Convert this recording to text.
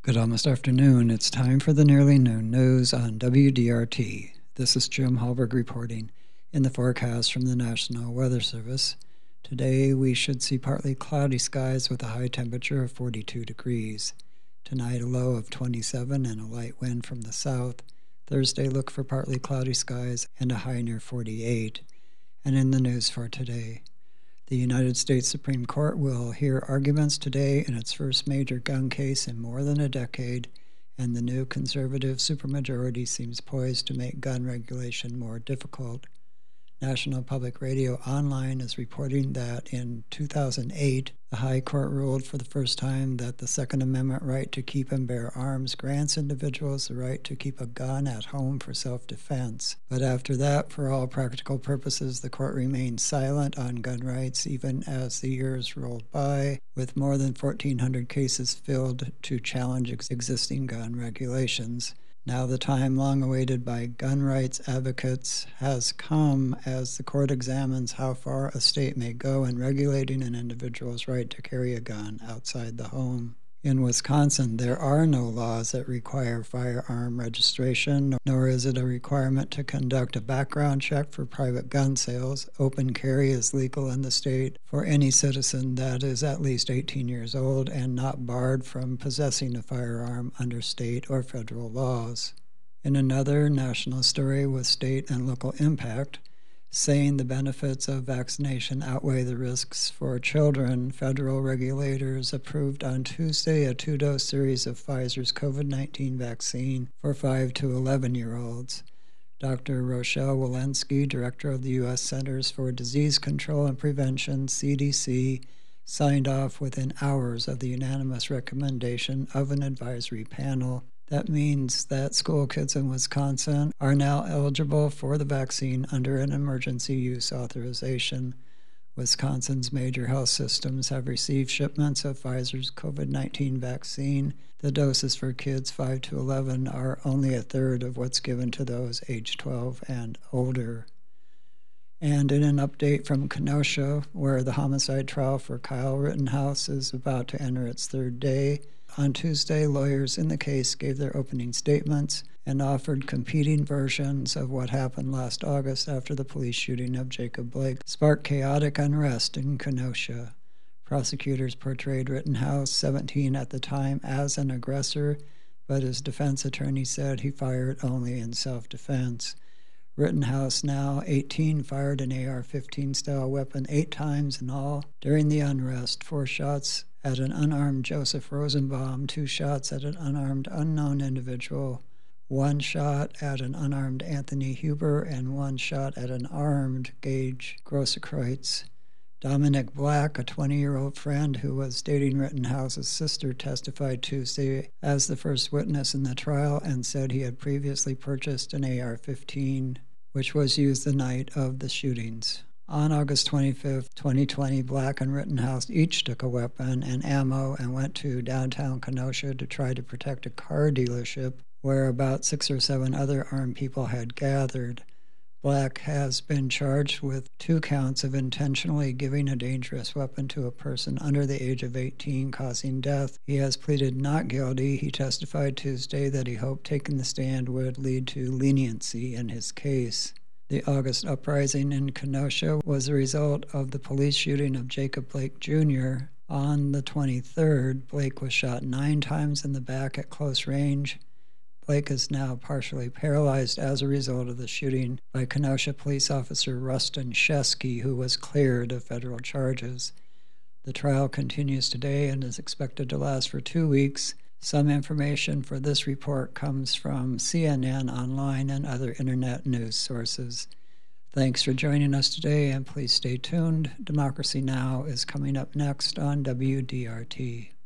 Good almost afternoon. It's time for the nearly noon news on WDRT. This is Jim Hallberg reporting in the forecast from the National Weather Service. Today we should see partly cloudy skies with a high temperature of 42 degrees. Tonight a low of 27 and a light wind from the south. Thursday look for partly cloudy skies and a high near 48. And in the news for today, the United States Supreme Court will hear arguments today in its first major gun case in more than a decade, and the new conservative supermajority seems poised to make gun regulation more difficult. National Public Radio Online is reporting that in 2008, the High Court ruled for the first time that the Second Amendment right to keep and bear arms grants individuals the right to keep a gun at home for self-defense. But after that, for all practical purposes, the court remained silent on gun rights even as the years rolled by, with more than 1,400 cases filled to challenge existing gun regulations. Now the time long awaited by gun rights advocates has come as the court examines how far a state may go in regulating an individual's right to carry a gun outside the home. In Wisconsin, there are no laws that require firearm registration, nor is it a requirement to conduct a background check for private gun sales. Open carry is legal in the state for any citizen that is at least 18 years old and not barred from possessing a firearm under state or federal laws. In another national story with state and local impact, saying the benefits of vaccination outweigh the risks for children, federal regulators approved on Tuesday a 2-dose series of Pfizer's COVID-19 vaccine for 5 to 11-year-olds. Dr. Rochelle Walensky, director of the U.S. Centers for Disease Control and Prevention, CDC, signed off within hours of the unanimous recommendation of an advisory panel. That means that school kids in Wisconsin are now eligible for the vaccine under an emergency use authorization. Wisconsin's major health systems have received shipments of Pfizer's COVID-19 vaccine. The doses for kids 5 to 11 are only a third of what's given to those age 12 and older. And in an update from Kenosha, where the homicide trial for Kyle Rittenhouse is about to enter its third day, on Tuesday, lawyers in the case gave their opening statements and offered competing versions of what happened last August after the police shooting of Jacob Blake sparked chaotic unrest in Kenosha. Prosecutors portrayed Rittenhouse, 17 at the time, as an aggressor, but his defense attorney said he fired only in self-defense. Rittenhouse, now 18, fired an AR-15 style weapon 8 times in all during the unrest, 4 shots at an unarmed Joseph Rosenbaum, 2 shots at an unarmed unknown individual, 1 shot at an unarmed Anthony Huber, and 1 shot at an armed Gage Grossekreutz. Dominic Black, a 20-year-old friend who was dating Rittenhouse's sister, testified Tuesday as the first witness in the trial and said he had previously purchased an AR-15, which was used the night of the shootings. On August 25, 2020, Black and Rittenhouse each took a weapon and ammo and went to downtown Kenosha to try to protect a car dealership where about 6 or 7 other armed people had gathered. Black has been charged with 2 counts of intentionally giving a dangerous weapon to a person under the age of 18, causing death. He has pleaded not guilty. He testified Tuesday that he hoped taking the stand would lead to leniency in his case. The August uprising in Kenosha was the result of the police shooting of Jacob Blake Jr. On the 23rd, Blake was shot 9 times in the back at close range. Blake is now partially paralyzed as a result of the shooting by Kenosha police officer Rustin Shesky, who was cleared of federal charges. The trial continues today and is expected to last for 2 weeks. Some information for this report comes from CNN Online and other internet news sources. Thanks for joining us today, and please stay tuned. Democracy Now! Is coming up next on WDRT.